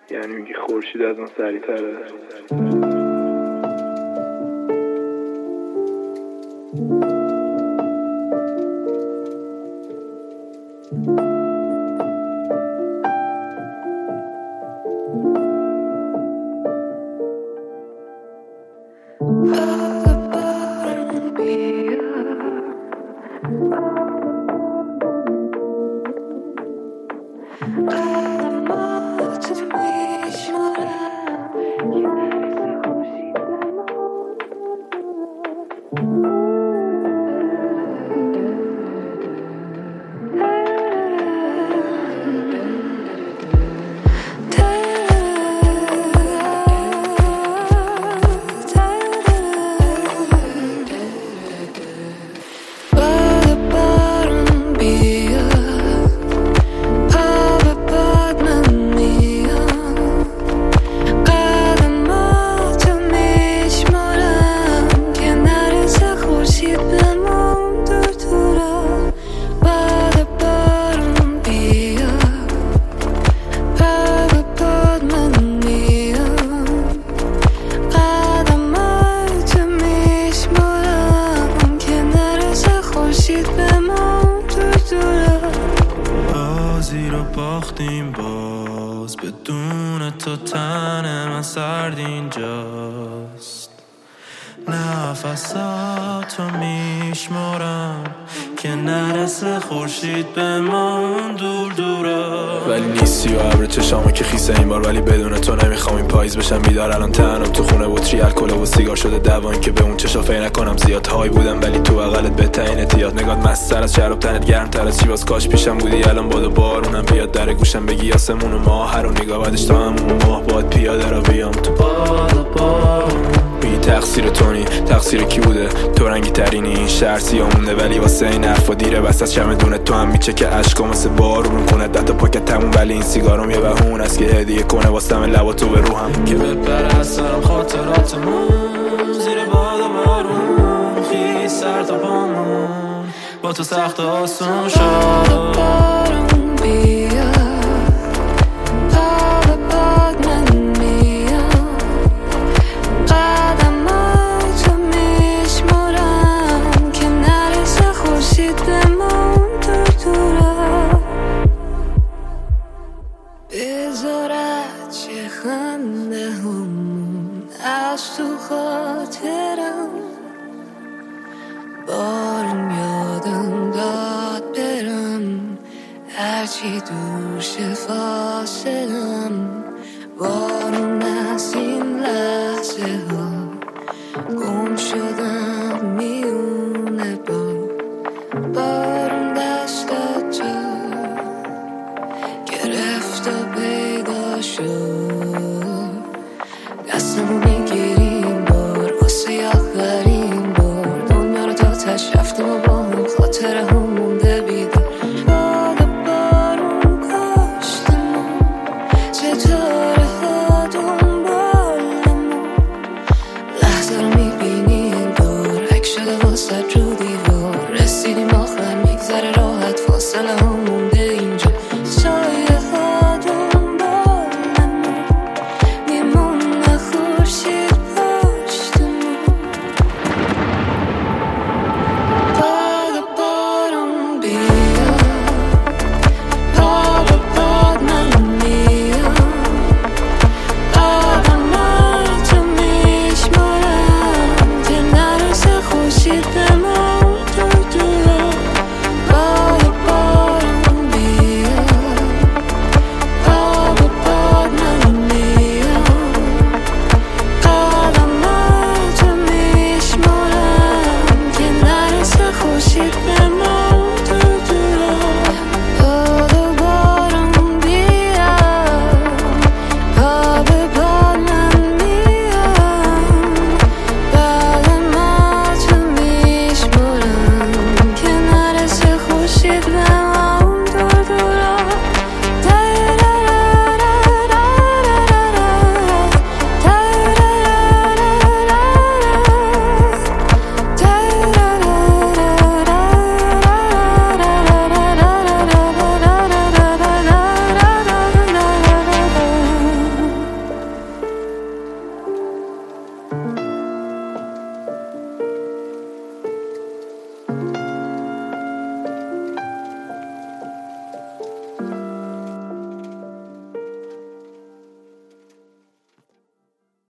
یعنی میگی خورشید از اون سریع‌تره. باختیم باز بدون تو تن من سرد اینجاست نفساتو میشمارم که نرسه خورشید به من دور دورا ولی نیستی و ابر چشامو که خیسه این بار ولی بدون تو نمیخوام این پاییز بشم بیدار الان تنم تو خونه بطری الکل و سیگار شده دوان که به اون چشا فکر نکنم زیاد های بودم ولی تو بغلت بهترین احتیاط نگات مستر از شراب تنت گرم تر از چی باز کاش پیشم بودی الان باد و بارونم بیاد در گوشم بگی آسمون و ماه هر و نگاه بعدش تا همون ماه باد پیاده را بیام تو باد و بارون میگی تقصیر تونی تقصیر کی بوده تو رنگی ترینی این شهر سیاه مونده ولی واسه این حرفا دیره بس از چمدون تو هم میچه که عشقام مثل بارون کنه دتا پاکت تموم ولی این سیگارم یه بهونه است که هدیه کنه واسه لبا تو به روحم که بپره از سرم خاطراتمون زیر باد و بارون خیز سر تا پامون با تو سخت آسون شد بذارت چه خنده همون از تو خاطرم بارون یادم داد برم هرچی دور شه فاصلم بارون از این لحظه ها گم شدم میونه بارون دستاتو گرفت و پیدا شد